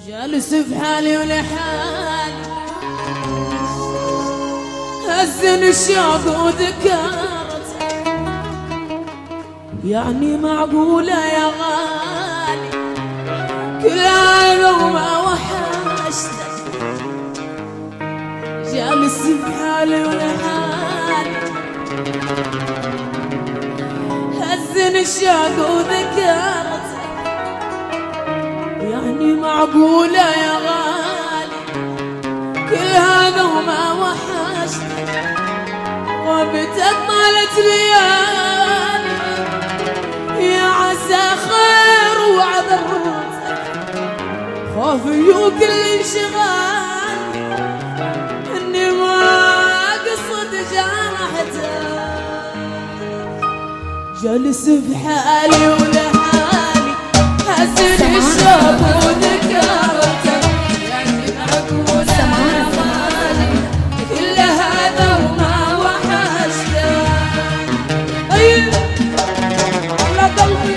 جالس بحالي ولحالي هزن الشوق وذكرت، يعني معقولة يا غالي كل عام ما وحشتك. جالس بحالي ولحالي هزن الشوق وذكرت، يعني معقولة يا غالي كل هذا وما وحشتك. غبتك طالت ليالي يا عسى خير وعذرتك، خوفي وكل انشغال اني ما قصد جرحتك. جالس بحالي ولحالي هزن الشوق وذكرتك، يعني معقولة يا غالي كل هذا وما وحشتك. أيوه على قلبي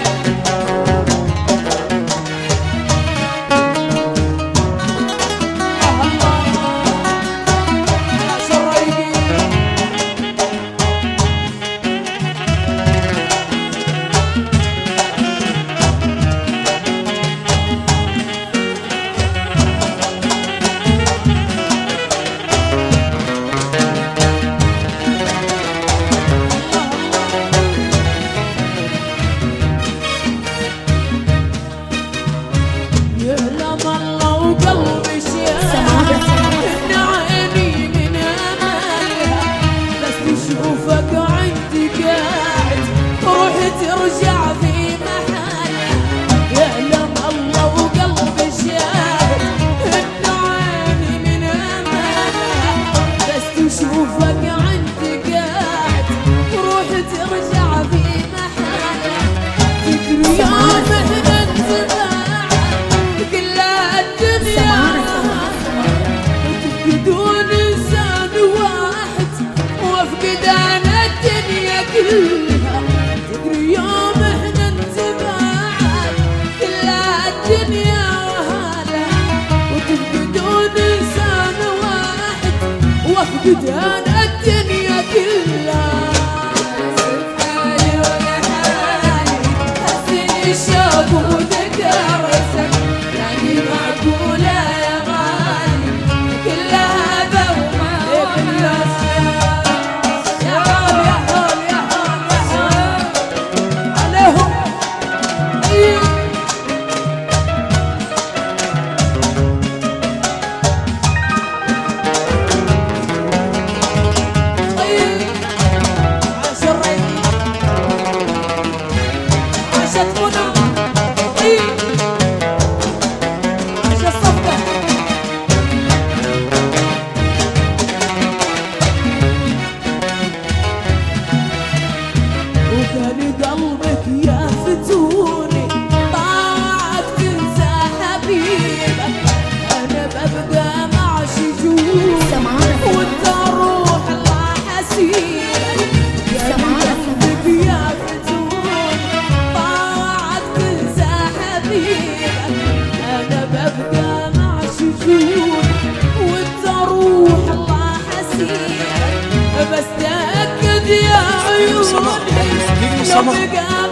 بدان الدنيا كلها. سبحاني ولحالي هزن الشوق وذكرتك، يعني معقولة يا غالي كل هذا وما وحشتك. يا حول يا حول يا حول يا حول عليهم. قلبك يا فتوني طاعت تنسى حبيبك، انا ببقى مع شجون وانت روح الله حسيبك. قلبك يا فتوني طاعت تنسى حبيبك، انا ببقى مع شجون وانت روح الله حسيبك. بس تأكد يا عيوني لو بقى